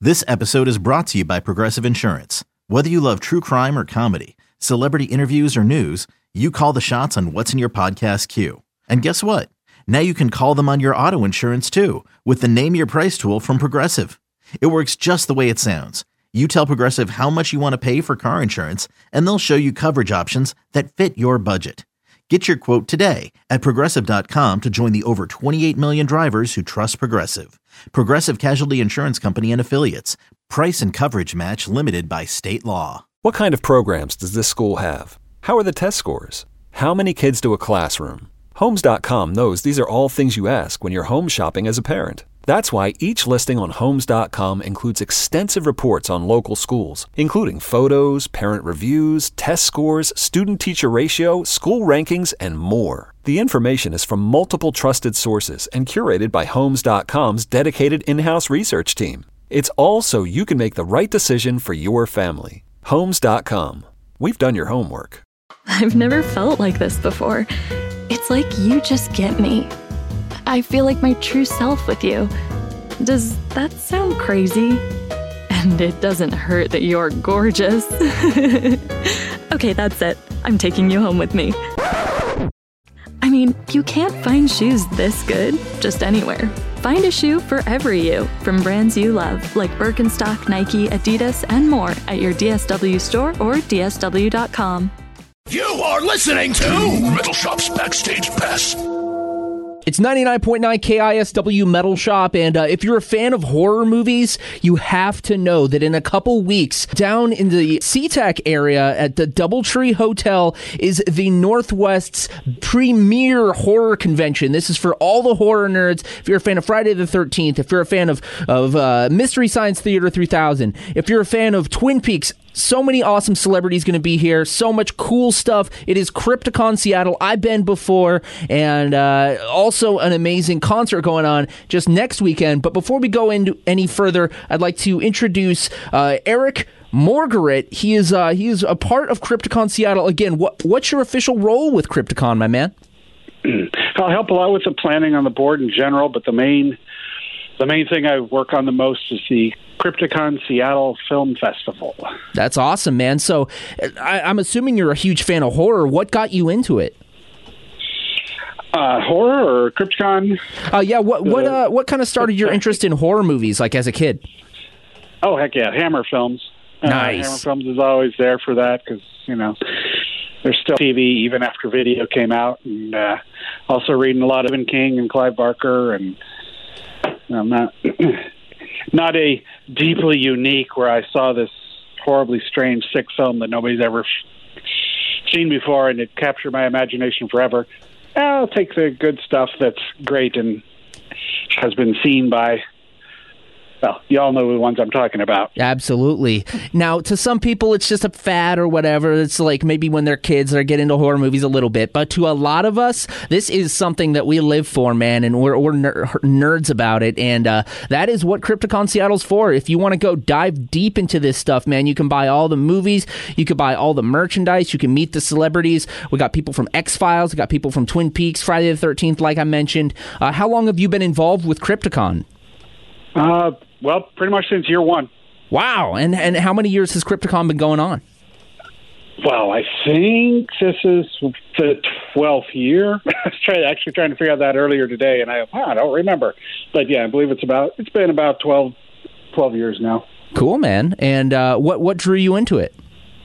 This episode is brought to you by Progressive Insurance. Whether you love true crime or comedy, celebrity interviews or news, you call the shots on what's in your podcast queue. And guess what? Now you can call them on your auto insurance too with the Name Your Price tool from Progressive. It works just the way it sounds. You tell Progressive how much you want to pay for car insurance, and they'll show you coverage options that fit your budget. Get your quote today at Progressive.com to join the over 28 million drivers who trust Progressive. Progressive Casualty Insurance Company and Affiliates. Price and coverage match limited by state law. What kind of programs does this school have? How are the test scores? How many kids to a classroom? Homes.com knows these are all things you ask when you're home shopping as a parent. That's why each listing on Homes.com includes extensive reports on local schools, including photos, parent reviews, test scores, student-teacher ratio, school rankings, and more. The information is from multiple trusted sources and curated by Homes.com's dedicated in-house research team. It's all so you can make the right decision for your family. Homes.com. We've done your homework. I've never felt like this before. It's like you just get me. I feel like my true self with you. Does that sound crazy? And it doesn't hurt that you're gorgeous. Okay, that's it. I'm taking you home with me. I mean, you can't find shoes this good just anywhere. Find a shoe for every you, from brands you love, like Birkenstock, Nike, Adidas, and more at your DSW store or DSW.com. You are listening to Metal Shop's Backstage Pass. It's 99.9 KISW Metal Shop, and if you're a fan of horror movies, you have to know that in a couple weeks, down in the SeaTac area at the Doubletree Hotel is the Northwest's premier horror convention. This is for all the horror nerds. If you're a fan of Friday the 13th, if you're a fan of Mystery Science Theater 3000, if you're a fan of Twin Peaks, so many awesome celebrities going to be here. So much cool stuff. It is Crypticon Seattle. I've been before, and also an amazing concert going on just next weekend. But before we go into any further, I'd like to introduce Eric Margaret. He is a part of Crypticon Seattle. Again, what's your official role with Crypticon, my man? I'll help a lot with the planning on the board in general, but the main thing I work on the most is the Crypticon Seattle Film Festival. That's awesome, man. So I'm assuming you're a huge fan of horror. What got you into it? Horror or Crypticon? Yeah. What kind of started your interest in horror movies, like as a kid? Oh, heck yeah. Hammer Films. Nice. Hammer Films is always there for that because, there's still TV even after video came out. And also reading a lot of Stephen King and Clive Barker, and I'm not a deeply unique where I saw this horribly strange, sick film that nobody's ever seen before, and it captured my imagination forever. I'll take the good stuff that's great and has been seen by, well, you all know the ones I'm talking about. Absolutely. Now, to some people, it's just a fad or whatever. It's like maybe when they're kids, they get into horror movies a little bit. But to a lot of us, this is something that we live for, man, and we're nerds about it. And that is what Crypticon Seattle's for. If you want to go dive deep into this stuff, man, you can buy all the movies. You can buy all the merchandise. You can meet the celebrities. We got people from X-Files. We got people from Twin Peaks, Friday the 13th, like I mentioned. How long have you been involved with Crypticon? Well, pretty much since year one. Wow. And how many years has Crypticon been going on? Well, I think this is the 12th year. I was trying to figure out that earlier today, and I don't remember. But yeah, I believe it's been about 12 years now. Cool, man. And what drew you into it?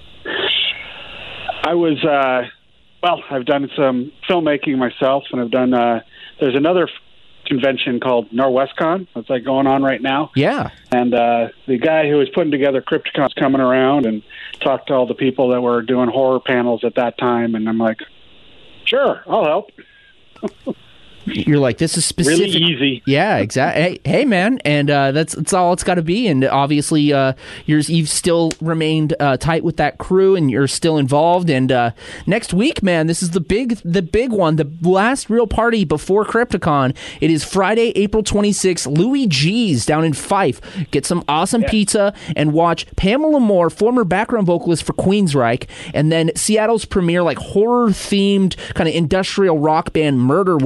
I was, I've done some filmmaking myself, and I've done, there's another convention called NorwestCon that's like going on right now. Yeah. And the guy who was putting together Crypticon's coming around and talked to all the people that were doing horror panels at that time, and I'm like, sure, I'll help. You're like, this is specific. Really easy. Yeah, exactly. Hey, man, and that's all it's got to be. And obviously, you've still remained tight with that crew, and you're still involved. And next week, man, this is the big one, the last real party before Crypticon. It is Friday, April 26th. Louis G's down in Fife. Get some awesome pizza and watch Pamela Moore, former background vocalist for Queensryche, and then Seattle's premier horror themed kind of industrial rock band Murder Weapons.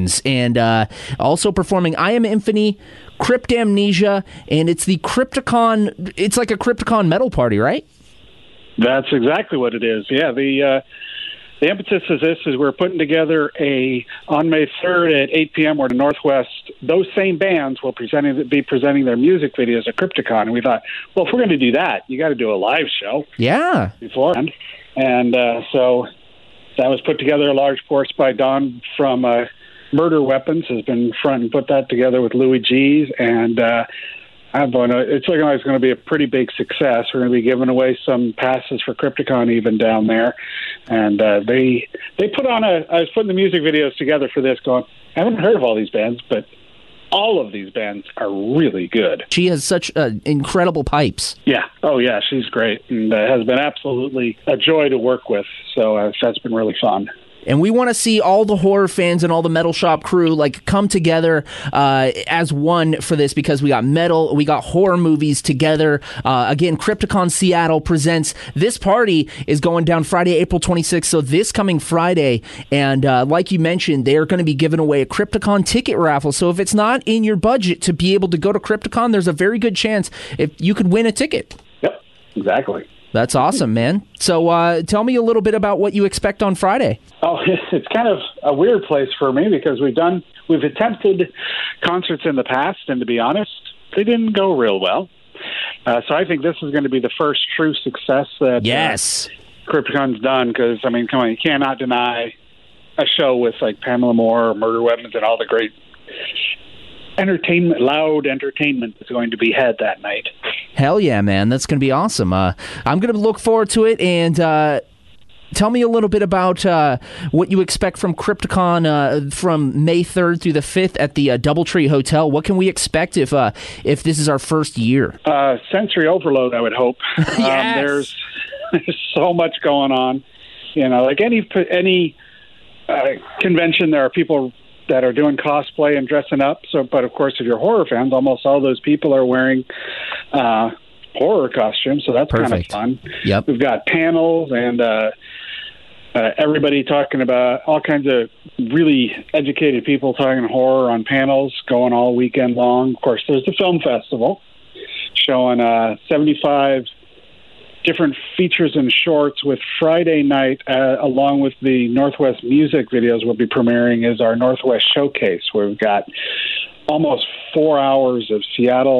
Weapons, and also performing I Am Infinity, Cryptamnesia, and it's the Crypticon. It's like a Crypticon metal party, right? That's exactly what it is. Yeah, the impetus of this is we're putting together on May 3rd at 8 p.m. We're in Northwest. Those same bands will be presenting their music videos at Crypticon. And we thought, well, if we're going to do that, you got to do a live show. Yeah. Beforehand. And so that was put together, a large force by Don from Murder Weapons has been front and put that together with Louis G's. And it's looking like it's going to be a pretty big success. We're going to be giving away some passes for Crypticon even down there. And they put on I was putting the music videos together for this going, I haven't heard of all these bands, but all of these bands are really good. She has such incredible pipes. Yeah. Oh, yeah. She's great and has been absolutely a joy to work with. So that's been really fun. And we want to see all the horror fans and all the Metal Shop crew come together as one for this, because we got metal, we got horror movies together. Again, Crypticon Seattle presents. This party is going down Friday, April 26th, so this coming Friday. And like you mentioned, they're going to be giving away a Crypticon ticket raffle. So if it's not in your budget to be able to go to Crypticon, there's a very good chance if you could win a ticket. Yep, exactly. That's awesome, man. So tell me a little bit about what you expect on Friday. Oh, it's kind of a weird place for me because we've attempted concerts in the past, and to be honest, they didn't go real well. So I think this is going to be the first true success that Crypticon's done, because, I mean, come on, you cannot deny a show with like Pamela Moore or Murder Weapons and all the great loud entertainment that's going to be had that night. Hell yeah, man. That's going to be awesome. I'm going to look forward to it, and tell me a little bit about what you expect from Crypticon from May 3rd through the 5th at the Doubletree Hotel. What can we expect if this is our first year? Sensory overload, I would hope. Yes. There's so much going on. You know, like any convention, there are people that are doing cosplay and dressing up. So, but of course, if you're horror fans, almost all those people are wearing horror costumes. So that's kind of fun. Yep. We've got panels and everybody talking about all kinds of really educated people talking horror on panels going all weekend long. Of course, there's the film festival showing 75 different features and shorts, with Friday night, along with the Northwest music videos we'll be premiering, is our Northwest Showcase, where we've got almost 4 hours of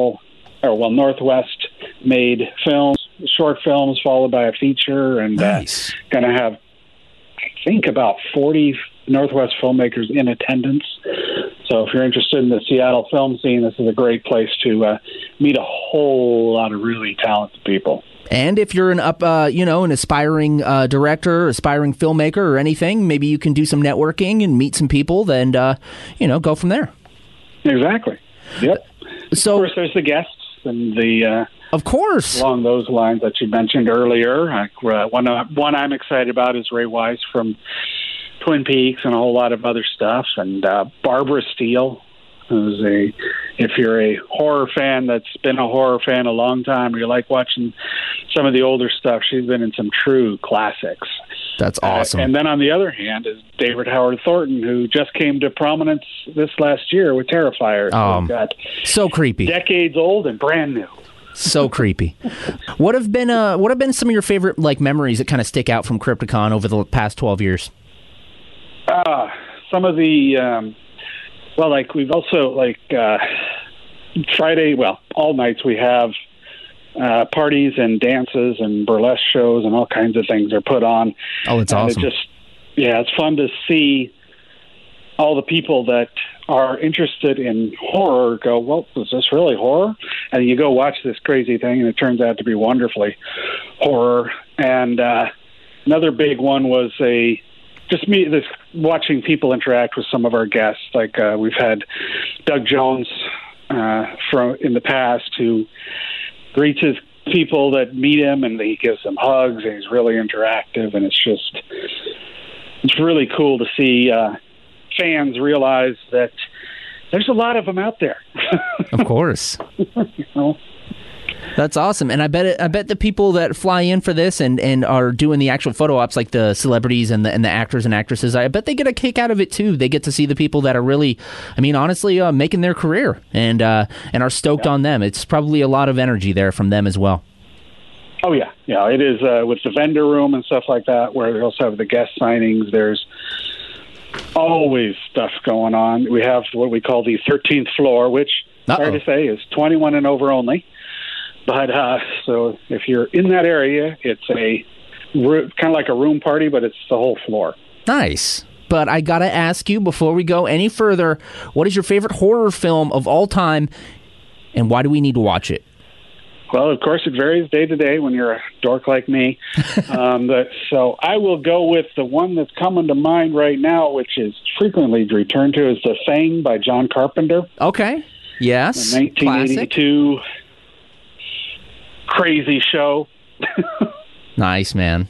Northwest-made films, short films, followed by a feature, and nice. Going to have, I think, about 40 Northwest filmmakers in attendance. So if you're interested in the Seattle film scene, this is a great place to meet a whole lot of really talented people. And if you're an aspiring director, aspiring filmmaker, or anything, maybe you can do some networking and meet some people. Then, go from there. Exactly. Yep. So, of course, there's the guests and of course, along those lines that you mentioned earlier. One I'm excited about is Ray Wise from Twin Peaks and a whole lot of other stuff, and Barbara Steele, who's if you're a horror fan that's been a horror fan a long time, or you like watching some of the older stuff, she's been in some true classics. That's awesome. And then on the other hand is David Howard Thornton, who just came to prominence this last year with Terrifier. So creepy. Decades old and brand new. So creepy. What have been some of your favorite memories that kind of stick out from Crypticon over the past 12 years? Some of the we've also Friday, all nights we have parties and dances and burlesque shows and all kinds of things are put on. Oh, it's awesome. It's fun to see all the people that are interested in horror go, well, is this really horror? And you go watch this crazy thing, and it turns out to be wonderfully horror. And another big one was watching people interact with some of our guests. Like we've had Doug Jones from in the past, who greets his people that meet him, and he gives them hugs, and he's really interactive, and it's really cool to see fans realize that there's a lot of them out there. Of course. That's awesome. And I bet the people that fly in for this and are doing the actual photo ops, like the celebrities and the actors and actresses, I bet they get a kick out of it too. They get to see the people that are really, I mean, honestly, making their career and are stoked on them. It's probably a lot of energy there from them as well. Oh, yeah. Yeah, it is with the vendor room and stuff like that, where they also have the guest signings. There's always stuff going on. We have what we call the 13th floor, which, sorry to say, is 21 and over only. But so if you're in that area, it's kind of like a room party, but it's the whole floor. Nice. But I got to ask you, before we go any further, what is your favorite horror film of all time, and why do we need to watch it? Well, of course, it varies day to day when you're a dork like me. So I will go with the one that's coming to mind right now, which is frequently returned to, is The Thing by John Carpenter. Okay. Yes. The 1982 crazy show. Nice, man.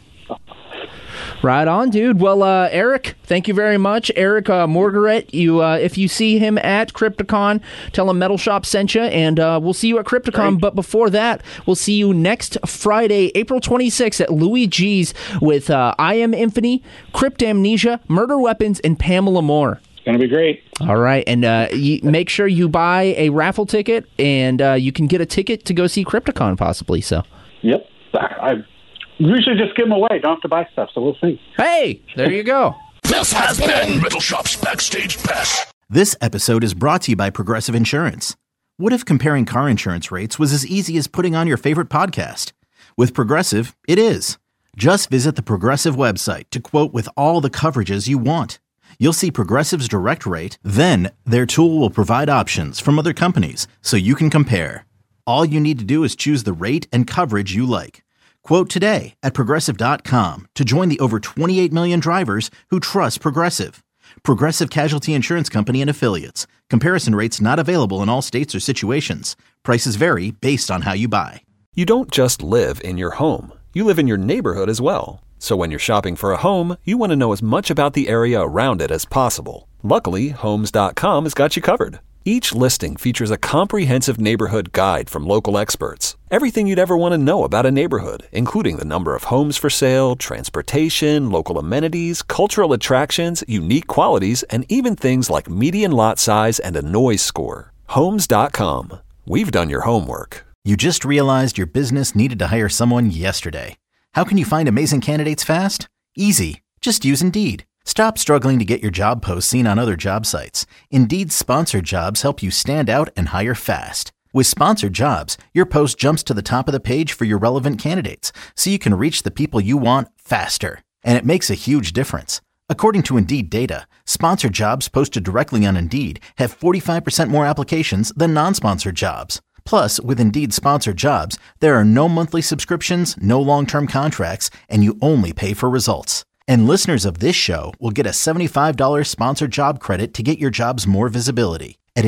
Right on, dude. Well, Eric, thank you very much. Eric Morgaret, if you see him at Crypticon, tell him Metal Shop sent you, and we'll see you at Crypticon. Great. But before that, we'll see you next Friday, April 26th at Louis G's with I Am Infinity, Cryptamnesia, Murder Weapons, and Pamela Moore. It's going to be great. All right, and make sure you buy a raffle ticket, and you can get a ticket to go see Crypticon possibly. So. Yep. I usually just give them away. Don't have to buy stuff, so we'll see. Hey, there you go. This has been Metal Shop's Backstage Pass. This episode is brought to you by Progressive Insurance. What if comparing car insurance rates was as easy as putting on your favorite podcast? With Progressive, it is. Just visit the Progressive website to quote with all the coverages you want. You'll see Progressive's direct rate, then their tool will provide options from other companies so you can compare. All you need to do is choose the rate and coverage you like. Quote today at Progressive.com to join the over 28 million drivers who trust Progressive. Progressive Casualty Insurance Company and Affiliates. Comparison rates not available in all states or situations. Prices vary based on how you buy. You don't just live in your home. You live in your neighborhood as well. So when you're shopping for a home, you want to know as much about the area around it as possible. Luckily, Homes.com has got you covered. Each listing features a comprehensive neighborhood guide from local experts. Everything you'd ever want to know about a neighborhood, including the number of homes for sale, transportation, local amenities, cultural attractions, unique qualities, and even things like median lot size and a noise score. Homes.com. We've done your homework. You just realized your business needed to hire someone yesterday. How can you find amazing candidates fast? Easy. Just use Indeed. Stop struggling to get your job posts seen on other job sites. Indeed's sponsored jobs help you stand out and hire fast. With sponsored jobs, your post jumps to the top of the page for your relevant candidates, so you can reach the people you want faster. And it makes a huge difference. According to Indeed data, sponsored jobs posted directly on Indeed have 45% more applications than non-sponsored jobs. Plus, with Indeed sponsored jobs, there are no monthly subscriptions, no long-term contracts, and you only pay for results. And listeners of this show will get a $75 sponsored job credit to get your jobs more visibility at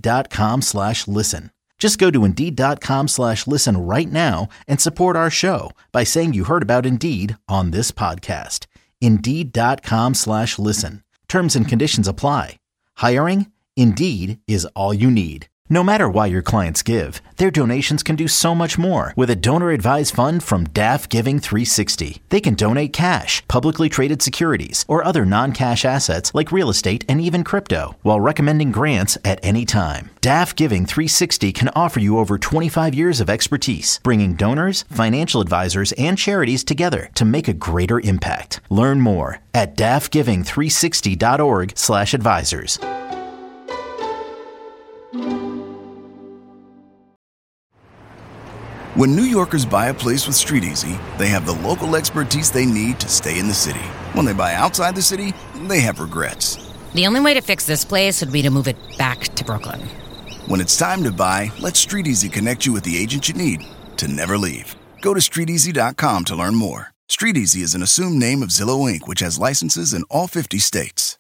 Indeed.com/listen. Just go to Indeed.com/listen right now and support our show by saying you heard about Indeed on this podcast. Indeed.com/listen. Terms and conditions apply. Hiring? Indeed is all you need. No matter why your clients give, their donations can do so much more with a donor-advised fund from DAF Giving 360. They can donate cash, publicly traded securities, or other non-cash assets like real estate and even crypto, while recommending grants at any time. DAF Giving 360 can offer you over 25 years of expertise, bringing donors, financial advisors, and charities together to make a greater impact. Learn more at dafgiving360.org/advisors. When New Yorkers buy a place with StreetEasy, they have the local expertise they need to stay in the city. When they buy outside the city, they have regrets. The only way to fix this place would be to move it back to Brooklyn. When it's time to buy, let StreetEasy connect you with the agent you need to never leave. Go to StreetEasy.com to learn more. StreetEasy is an assumed name of Zillow Inc., which has licenses in all 50 states.